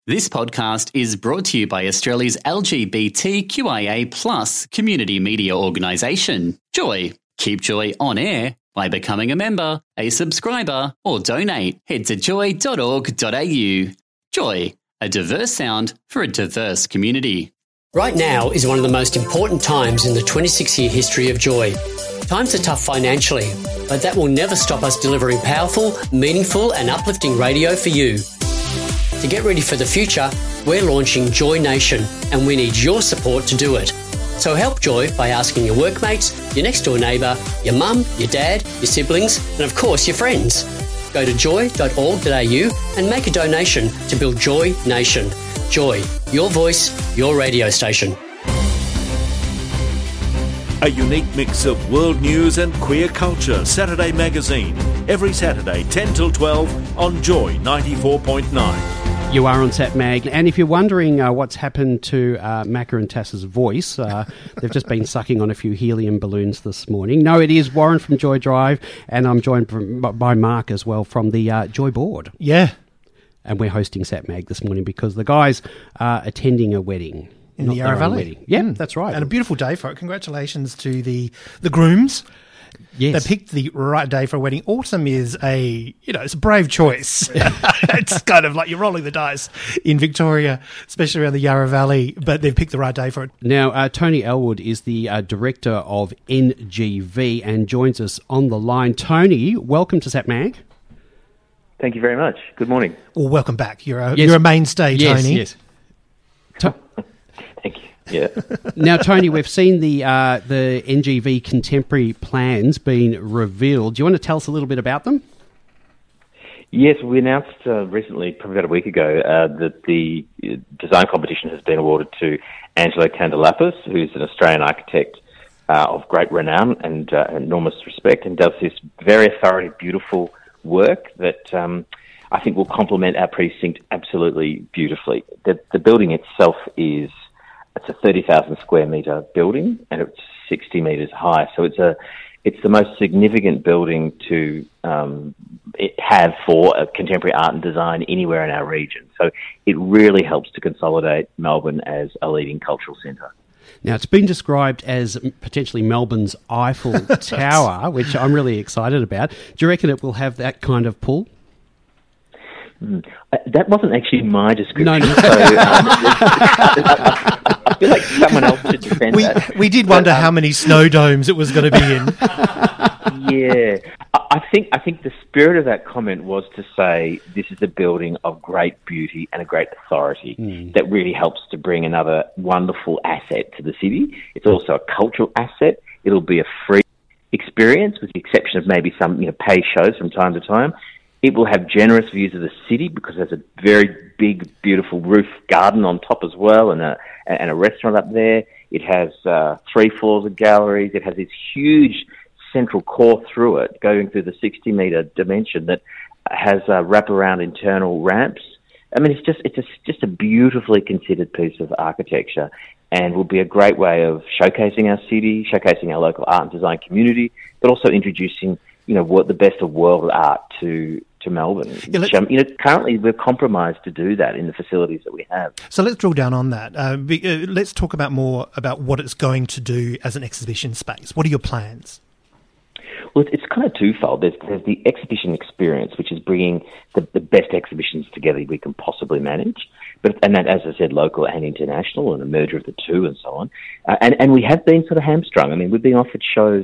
This podcast is brought to you by Australia's LGBTQIA+ community media organisation, Joy. Keep Joy on air by becoming a member, a subscriber, or donate. Head to joy.org.au. Joy, a diverse sound for a diverse community. Right now is one of the most important times in the 26-year history of Joy. Times are tough financially, but that will never stop us delivering powerful, meaningful and uplifting radio for you. To get ready for the future, we're launching Joy Nation, and we need your support to do it. So help Joy by asking your workmates, your next door neighbour, your mum, your dad, your siblings, and of course your friends. Go to joy.org.au and make a donation to build Joy Nation. Joy, your voice, your radio station. A unique mix of world news and queer culture. Saturday Magazine. Every Saturday, 10 till 12 on Joy 94.9. You are on Sat Mag, and if you're wondering what's happened to Macca and Tass's voice, they've just been sucking on a few helium balloons this morning. No, it is Warren from Joy Drive, and I'm joined by Mark as well from the Joy Board. Yeah. And we're hosting Sat Mag this morning because the guys are attending a wedding. In the Yarra Valley. Yeah, that's right. And a beautiful day for it. Congratulations to the grooms. Yes. They picked the right day for a wedding. Autumn is it's a brave choice. It's kind of like you're rolling the dice in Victoria, especially around the Yarra Valley, but they've picked the right day for it. Now, Tony Elwood is the director of NGV and joins us on the line. Tony, welcome to Sat Mag. Thank you very much. Good morning. Well, welcome back. You're a mainstay, Tony. Yes. Thank you. Yeah. Now, Tony, we've seen the NGV contemporary plans being revealed. Do you want to tell us a little bit about them? Yes, we announced recently, probably about a week ago, that the design competition has been awarded to Angelo Candelapis, who's an Australian architect of great renown and enormous respect, and does this very thoroughly beautiful work that I think will complement our precinct absolutely beautifully. The building itself it's a 30,000 square metre building, and it's 60 metres high. So it's the most significant building to have for contemporary art and design anywhere in our region. So it really helps to consolidate Melbourne as a leading cultural centre. Now, it's been described as potentially Melbourne's Eiffel Tower, which I'm really excited about. Do you reckon it will have that kind of pull? That wasn't actually my description. No. So, I feel like someone else should defend that. We did wonder how many snow domes it was going to be in. Yeah. I think the spirit of that comment was to say this is a building of great beauty and a great authority that really helps to bring another wonderful asset to the city. It's also a cultural asset. It'll be a free experience with the exception of maybe some pay shows from time to time. It will have generous views of the city because there's a very big, beautiful roof garden on top as well and a restaurant up there. It has 3 floors of galleries. It has this huge central core through it going through the 60-metre dimension that has wraparound internal ramps. I mean, it's just a beautifully considered piece of architecture and will be a great way of showcasing our city, showcasing our local art and design community, but also introducing what the best of world art to Melbourne. Which, currently we're compromised to do that in the facilities that we have. So let's drill down on that. Let's talk more about what it's going to do as an exhibition space. What are your plans? Well, it's kind of twofold. There's the exhibition experience, which is bringing the best exhibitions together we can possibly manage. And that, as I said, local and international, and a merger of the two and so on. And we have been sort of hamstrung. I mean, we've been offered shows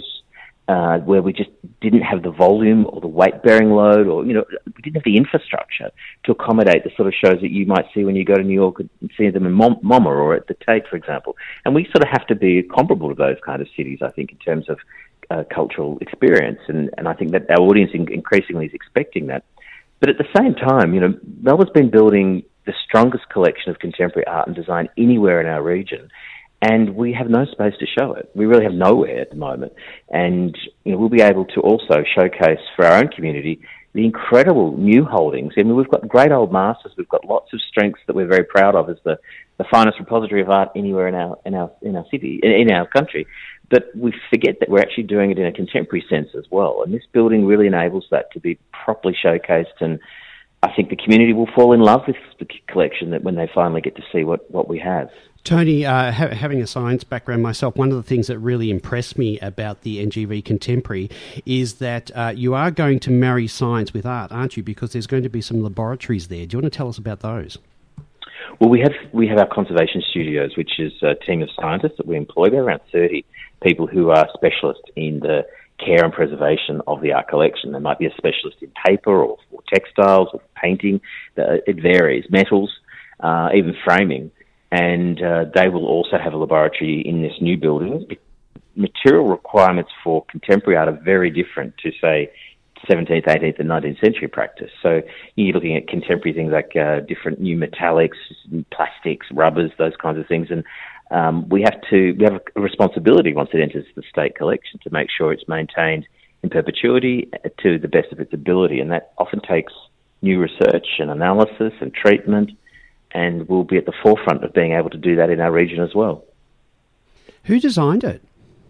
where we just didn't have the volume or the weight-bearing load or, we didn't have the infrastructure to accommodate the sort of shows that you might see when you go to New York and see them in MoMA or at the Tate, for example. And we sort of have to be comparable to those kind of cities, I think, in terms of cultural experience. And I think that our audience increasingly is expecting that. But at the same time, Melbourne's been building the strongest collection of contemporary art and design anywhere in our region. And we have no space to show it. We really have nowhere at the moment. And we'll be able to also showcase for our own community the incredible new holdings. I mean, we've got great old masters. We've got lots of strengths that we're very proud of as the finest repository of art anywhere in our city, in our country. But we forget that we're actually doing it in a contemporary sense as well. And this building really enables that to be properly showcased and I think the community will fall in love with the collection that when they finally get to see what we have. Tony, having a science background myself, one of the things that really impressed me about the NGV Contemporary is that you are going to marry science with art, aren't you? Because there's going to be some laboratories there. Do you want to tell us about those? Well, we have our conservation studios, which is a team of scientists that we employ. There are around 30 people who are specialists in the care and preservation of the art collection. They might be a specialist in paper or textiles or painting. It varies. Metals, even framing. And they will also have a laboratory in this new building. Material requirements for contemporary art are very different to, say, 17th, 18th and 19th century practice. So you're looking at contemporary things like different new metallics, plastics, rubbers, those kinds of things. And we have a responsibility once it enters the state collection to make sure it's maintained in perpetuity to the best of its ability. And that often takes new research and analysis and treatment, and we'll be at the forefront of being able to do that in our region as well. Who designed it?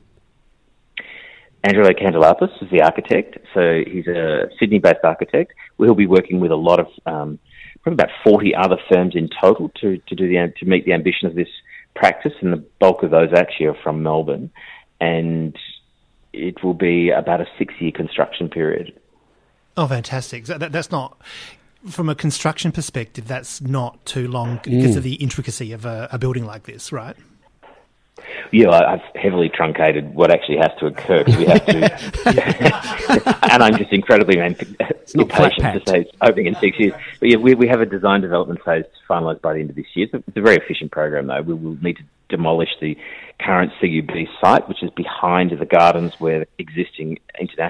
Angelo Candelapis is the architect, so he's a Sydney-based architect. We'll be working with a lot of, probably about 40 other firms in total to meet the ambition of this practice, and the bulk of those actually are from Melbourne, and it will be about a 6-year construction period. Oh, fantastic! That's not, from a construction perspective, that's not too long because of the intricacy of a building like this, right? Yeah, I've heavily truncated what actually has to occur because we have to, and I'm just incredibly impatient to say it's opening in 6 years. But yeah, we have a design development phase finalised by the end of this year. It's a very efficient program, though. We will need to demolish the current CUB site, which is behind the gardens where the existing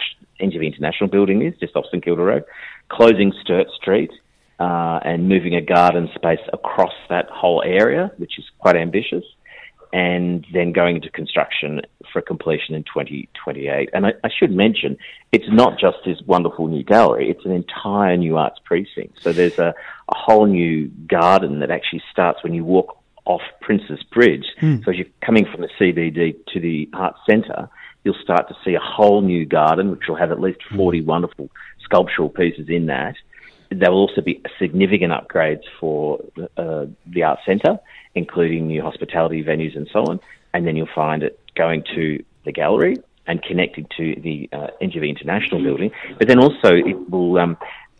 NGV International building is, just off St Kilda Road, closing Sturt Street and moving a garden space across that whole area, which is quite ambitious, and then going into construction for completion in 2028. And I should mention, it's not just this wonderful new gallery, it's an entire new arts precinct. So there's a whole new garden that actually starts when you walk off Princes Bridge. So as you're coming from the CBD to the Arts Centre, you'll start to see a whole new garden, which will have at least 40 wonderful sculptural pieces in that. There will also be significant upgrades for the Arts Centre, including new hospitality venues and so on. And then you'll find it going to the gallery and connecting to the NGV International building. But then also it will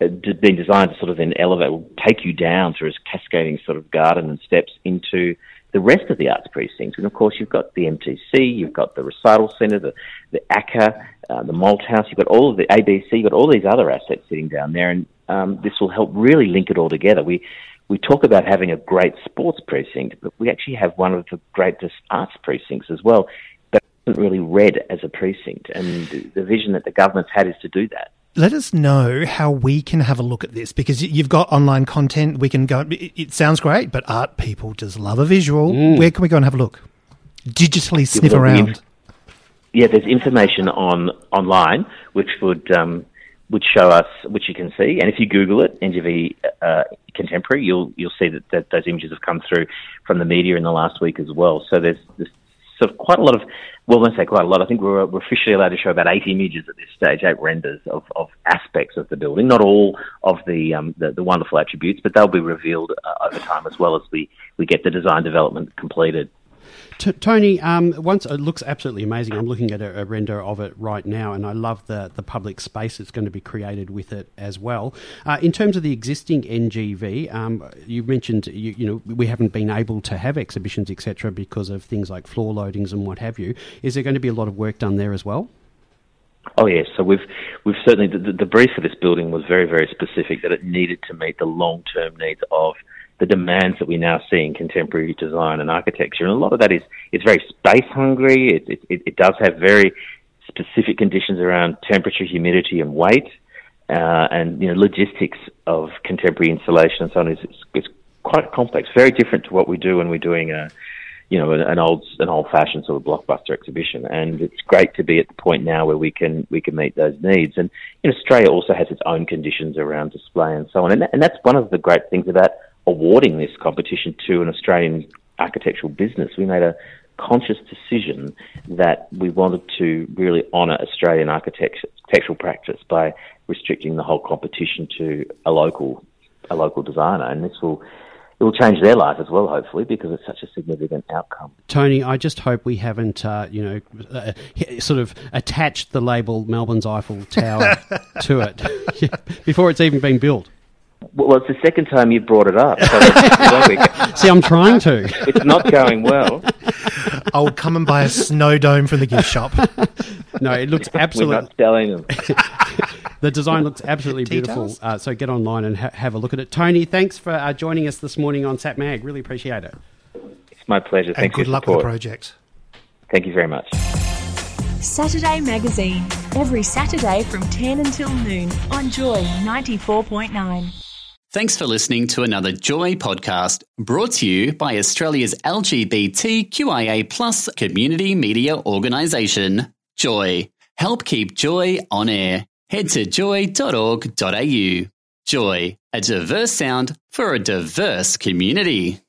be designed to sort of then elevate, will take you down through a cascading sort of garden and steps into the rest of the arts precinct. And of course, you've got the MTC, you've got the Recital Centre, the ACCA, the Malthouse, you've got all of the ABC, you've got all these other assets sitting down there. And this will help really link it all together. We talk about having a great sports precinct, but we actually have one of the greatest arts precincts as well, but it isn't really read as a precinct. And the vision that the government's had is to do that. Let us know how we can have a look at this, because you've got online content. We can go. It sounds great, but art people just love a visual. Where can we go and have a look? Digitally sniff around. Yeah, there's information online which would show us, which you can see. And if you Google it, NGV Contemporary, you'll see that those images have come through from the media in the last week as well. So there's sort of quite a lot of, well, I won't say quite a lot, I think we're officially allowed to show about 8 images at this stage, 8 renders of aspects of the building, not all of the wonderful attributes, but they'll be revealed over time as well as we get the design development completed. Tony, once it looks absolutely amazing. I'm looking at a render of it right now, and I love the public space that's going to be created with it as well. In terms of the existing NGV, you mentioned you know we haven't been able to have exhibitions, etc., because of things like floor loadings and what have you. Is there going to be a lot of work done there as well? Oh yes, so we've certainly the brief for this building was very, very specific, that it needed to meet the long-term needs of the demands that we now see in contemporary design and architecture. And a lot of that is very space hungry. It does have very specific conditions around temperature, humidity and weight, and you know logistics of contemporary installation and so on is quite complex, very different to what we do when we're doing an old-fashioned sort of blockbuster exhibition. And it's great to be at the point now where we can meet those needs. And Australia also has its own conditions around display and so on. And that's one of the great things about awarding this competition to an Australian architectural business. We made a conscious decision that we wanted to really honour Australian architectural practice by restricting the whole competition to a local a local designer, and it will change their life as well, hopefully, because it's such a significant outcome. Tony, I just hope we haven't, sort of attached the label Melbourne's Eiffel Tower to it before it's even been built. Well, it's the second time you brought it up. So See, I'm trying to. It's not going well. I'll come and buy a snow dome from the gift shop. No, it looks We're absolutely... not selling them. The design looks absolutely beautiful. So get online and have a look at it. Tony, thanks for joining us this morning on Sat Mag. Really appreciate it. It's my pleasure. And Thanks good for your luck with the support. project. Thank you very much. Saturday Magazine, every Saturday from 10 until noon on Joy 94.9. Thanks for listening to another Joy podcast brought to you by Australia's LGBTQIA+ community media organisation, Joy. Help keep Joy on air. Head to joy.org.au. Joy, a diverse sound for a diverse community.